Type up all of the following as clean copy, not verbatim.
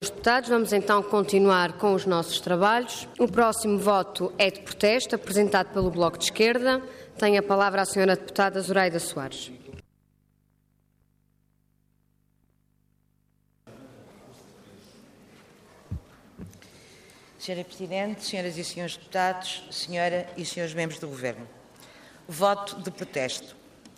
Deputados, vamos então continuar com os nossos trabalhos. O próximo voto é de protesto, apresentado pelo Bloco de Esquerda. Tem a palavra a senhora deputada Zoraida Soares. Senhora Presidente, senhoras e senhores deputados, senhora e senhores membros do Governo. Voto de protesto.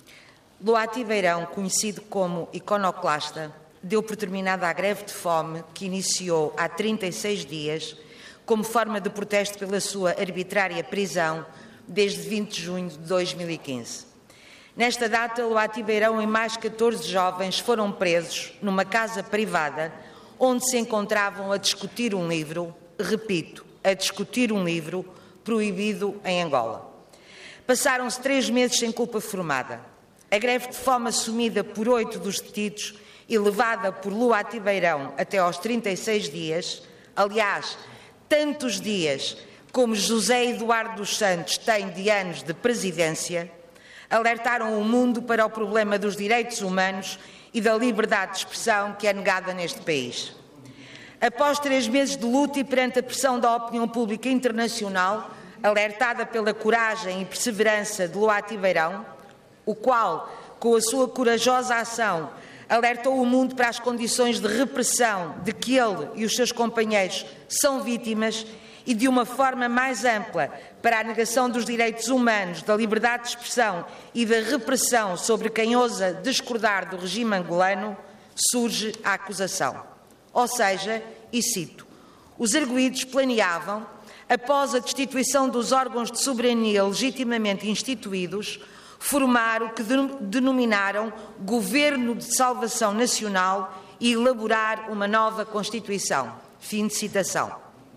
Luati Beirão, conhecido como iconoclasta, deu por terminada a greve de fome que iniciou há 36 dias como forma de protesto pela sua arbitrária prisão desde 20 de junho de 2015. Nesta data, Luati Beirão e mais 14 jovens foram presos numa casa privada onde se encontravam a discutir um livro, repito, a discutir um livro proibido em Angola. Passaram-se 3 meses sem culpa formada. A greve de fome assumida por 8 dos detidos e levada por Luati Beirão até aos 36 dias, aliás, tantos dias como José Eduardo dos Santos tem de anos de presidência, alertaram o mundo para o problema dos direitos humanos e da liberdade de expressão que é negada neste país. Após 3 meses de luta e perante a pressão da opinião pública internacional, alertada pela coragem e perseverança de Luati Beirão, o qual, com a sua corajosa ação, alertou o mundo para as condições de repressão de que ele e os seus companheiros são vítimas e, de uma forma mais ampla, para a negação dos direitos humanos, da liberdade de expressão e da repressão sobre quem ousa discordar do regime angolano, surge a acusação. Ou seja, e cito, os arguidos planeavam, após a destituição dos órgãos de soberania legitimamente instituídos, formar o que denominaram Governo de Salvação Nacional e elaborar uma nova Constituição. Fim de citação.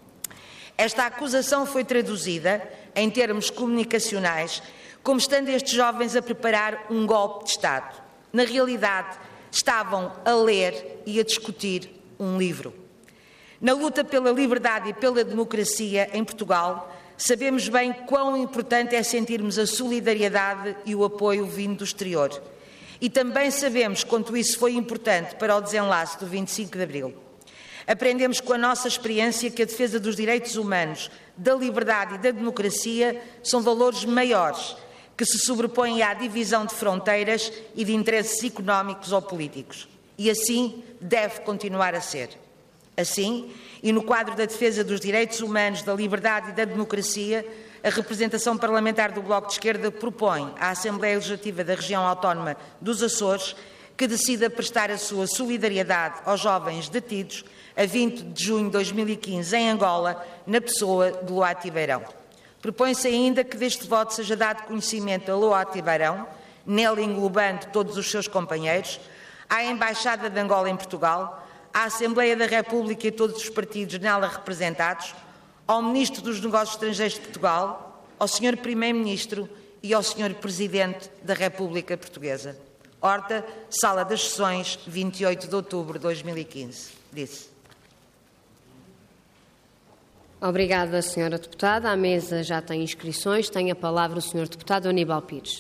Esta acusação foi traduzida, em termos comunicacionais, como estando estes jovens a preparar um golpe de Estado. Na realidade, estavam a ler e a discutir um livro. Na luta pela liberdade e pela democracia em Portugal, sabemos bem quão importante é sentirmos a solidariedade e o apoio vindo do exterior. E também sabemos quanto isso foi importante para o desenlace do 25 de Abril. Aprendemos com a nossa experiência que a defesa dos direitos humanos, da liberdade e da democracia são valores maiores, que se sobrepõem à divisão de fronteiras e de interesses económicos ou políticos. E assim deve continuar a ser. Assim, e no quadro da defesa dos direitos humanos, da liberdade e da democracia, a representação parlamentar do Bloco de Esquerda propõe à Assembleia Legislativa da Região Autónoma dos Açores que decida prestar a sua solidariedade aos jovens detidos a 20 de junho de 2015 em Angola, na pessoa de Luati Beirão. Propõe-se ainda que deste voto seja dado conhecimento a Luati Beirão, nele englobando todos os seus companheiros, à Embaixada de Angola em Portugal, à Assembleia da República e todos os partidos nela representados, ao Ministro dos Negócios Estrangeiros de Portugal, ao Sr. Primeiro-Ministro e ao Sr. Presidente da República Portuguesa. Horta, Sala das Sessões, 28 de outubro de 2015. Disse. Obrigada, Sra. Deputada. A mesa já tem inscrições. Tem a palavra o Sr. Deputado Aníbal Pires.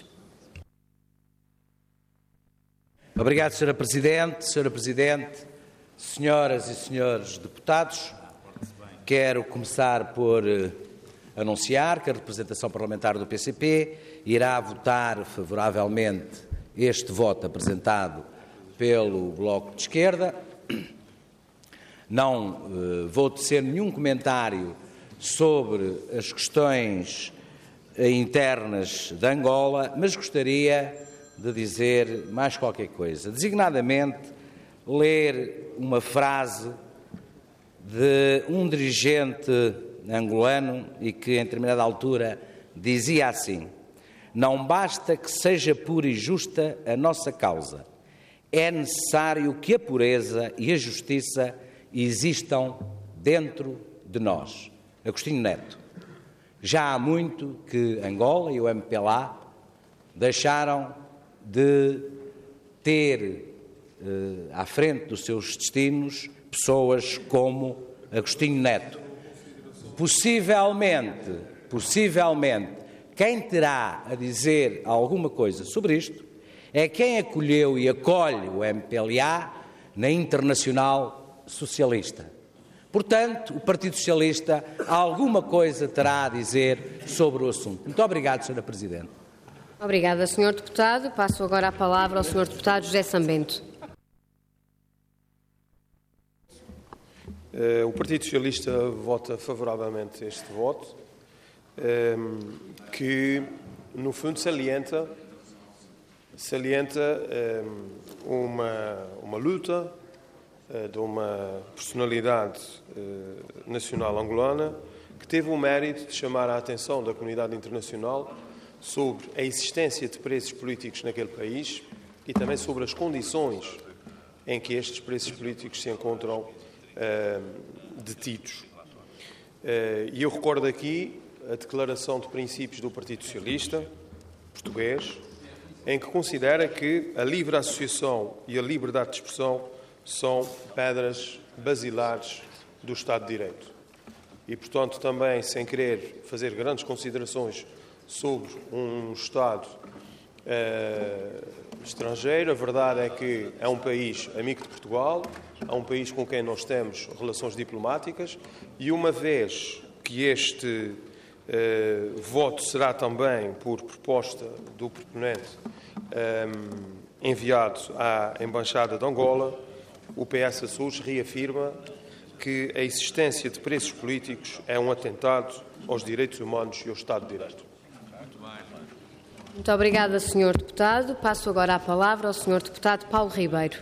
Obrigado, Sra. Presidente. Sra. Presidente, senhoras e senhores deputados, quero começar por anunciar que a representação parlamentar do PCP irá votar favoravelmente este voto apresentado pelo Bloco de Esquerda. Não vou tecer nenhum comentário sobre as questões internas de Angola, mas gostaria de dizer mais qualquer coisa, designadamente ler uma frase de um dirigente angolano e que, em determinada altura, dizia assim: não basta que seja pura e justa a nossa causa, é necessário que a pureza e a justiça existam dentro de nós. Agostinho Neto. Já há muito que Angola e o MPLA deixaram de ter à frente dos seus destinos pessoas como Agostinho Neto. Possivelmente, quem terá a dizer alguma coisa sobre isto é quem acolheu e acolhe o MPLA na Internacional Socialista. Portanto, o Partido Socialista alguma coisa terá a dizer sobre o assunto. Muito obrigado, Sra. Presidente. Obrigada, Sr. Deputado. Passo agora a palavra ao Sr. Deputado José Sambento. O Partido Socialista vota favoravelmente a este voto, que, no fundo, salienta uma luta de uma personalidade nacional angolana que teve o mérito de chamar a atenção da comunidade internacional sobre a existência de presos políticos naquele país e também sobre as condições em que estes presos políticos se encontram detidos. E eu recordo aqui a declaração de princípios do Partido Socialista português, em que considera que a livre associação e a liberdade de expressão são pedras basilares do Estado de Direito. E, portanto, também, sem querer fazer grandes considerações sobre um Estado estrangeiro, a verdade é que é um país amigo de Portugal, é um país com quem nós temos relações diplomáticas e, uma vez que este voto será também por proposta do proponente enviado à Embaixada de Angola, o PS Açores reafirma que a existência de presos políticos é um atentado aos direitos humanos e ao Estado de Direito. Muito obrigada, Sr. Deputado. Passo agora a palavra ao Sr. Deputado Paulo Ribeiro.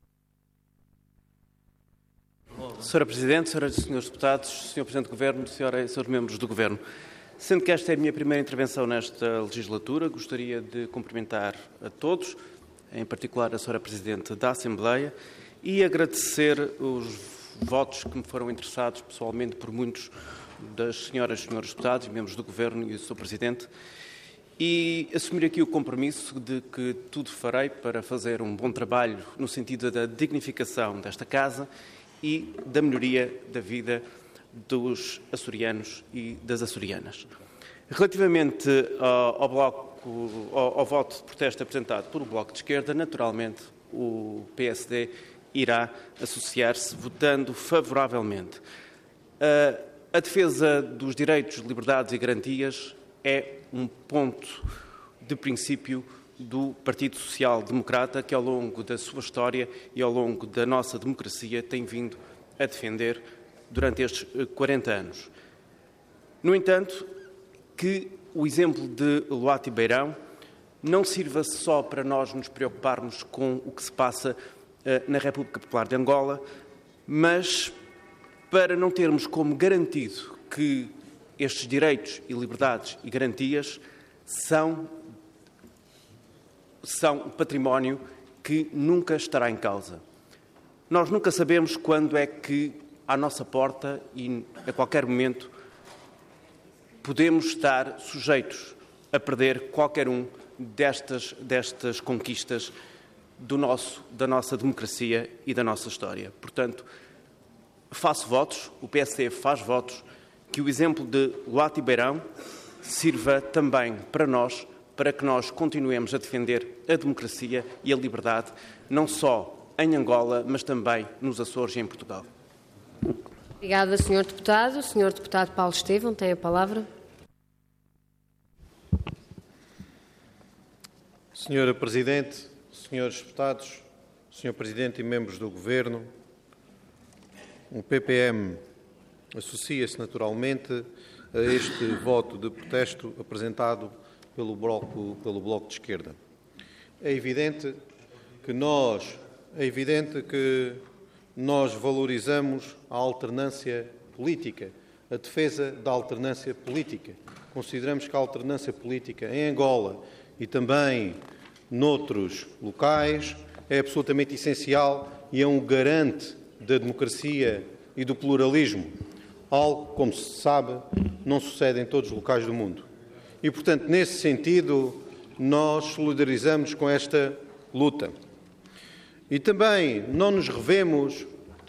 Sra. Presidente, Senhoras e Senhores Deputados, Sr. Presidente do Governo, Senhoras e Senhores Membros do Governo, sendo que esta é a minha primeira intervenção nesta legislatura, gostaria de cumprimentar a todos, em particular a Sra. Presidente da Assembleia, e agradecer os votos que me foram interessados pessoalmente por muitos das senhoras e senhores deputados, membros do Governo e do Sr. Presidente, e assumir aqui o compromisso de que tudo farei para fazer um bom trabalho no sentido da dignificação desta Casa e da melhoria da vida dos açorianos e das açorianas. Relativamente ao voto de protesto apresentado pelo Bloco de Esquerda, naturalmente o PSD irá associar-se votando favoravelmente. A defesa dos direitos, liberdades e garantias é um ponto de princípio do Partido Social Democrata que, ao longo da sua história e ao longo da nossa democracia, tem vindo a defender durante estes 40 anos. No entanto, que o exemplo de Luati Beirão não sirva só para nós nos preocuparmos com o que se passa na República Popular de Angola, mas para não termos como garantido que estes direitos e liberdades e garantias são património que nunca estará em causa. Nós nunca sabemos quando é que, à nossa porta e a qualquer momento, podemos estar sujeitos a perder qualquer um destas conquistas da nossa democracia e da nossa história. Portanto, faço votos, o PSD faz votos, que o exemplo de Luati Beirão sirva também para nós, para que nós continuemos a defender a democracia e a liberdade, não só em Angola, mas também nos Açores e em Portugal. Obrigada, Sr. Deputado. O Sr. Deputado Paulo Estevão tem a palavra. Sra. Presidente, Senhores Deputados, Sr. Presidente e membros do Governo, o PPM associa-se naturalmente a este voto de protesto apresentado pelo Bloco de Esquerda. É evidente que nós valorizamos a alternância política, a defesa da alternância política. Consideramos que a alternância política em Angola e também noutros locais é absolutamente essencial e é um garante da democracia e do pluralismo. Algo, como se sabe, não sucede em todos os locais do mundo. E, portanto, nesse sentido, nós solidarizamos com esta luta. E também não nos revemos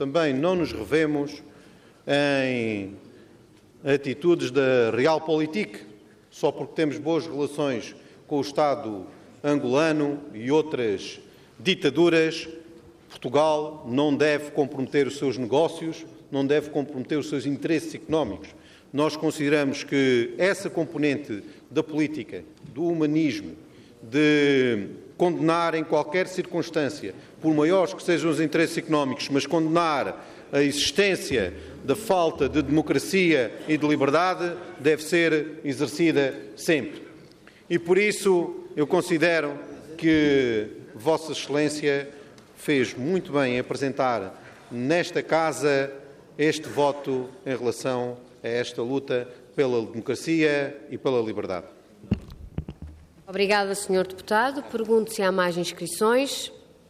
em atitudes da Realpolitik, só porque temos boas relações com o Estado angolano e outras ditaduras. Portugal não deve comprometer os seus negócios, não deve comprometer os seus interesses económicos. Nós consideramos que essa componente da política, do humanismo, de condenar em qualquer circunstância, por maiores que sejam os interesses económicos, mas condenar a existência da falta de democracia e de liberdade, deve ser exercida sempre. E por isso eu considero que Vossa Excelência fez muito bem em apresentar nesta Casa este voto em relação a esta luta pela democracia e pela liberdade. Obrigada, Sr. Deputado. Pergunto se há mais inscrições.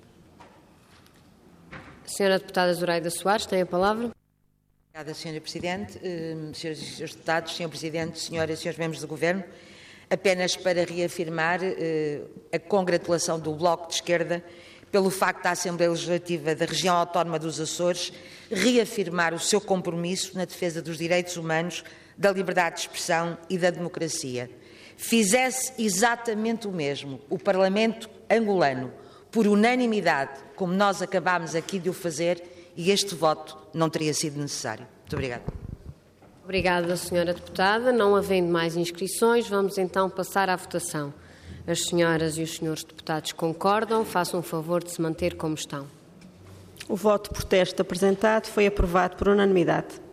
Sra. Deputada Zoraida Soares, tem a palavra. Obrigada, Sra. Presidente. Senhoras e Srs. Deputados, Sr. Presidente, Senhoras e Srs. Membros do Governo, apenas para reafirmar a congratulação do Bloco de Esquerda pelo facto da Assembleia Legislativa da Região Autónoma dos Açores reafirmar o seu compromisso na defesa dos direitos humanos, da liberdade de expressão e da democracia. Fizesse exatamente o mesmo o Parlamento angolano, por unanimidade, como nós acabámos aqui de o fazer, e este voto não teria sido necessário. Muito obrigada. Obrigada, Sra. Deputada. Não havendo mais inscrições, vamos então passar à votação. As senhoras e os senhores deputados concordam. Façam o favor de se manter como estão. O voto de protesto apresentado foi aprovado por unanimidade.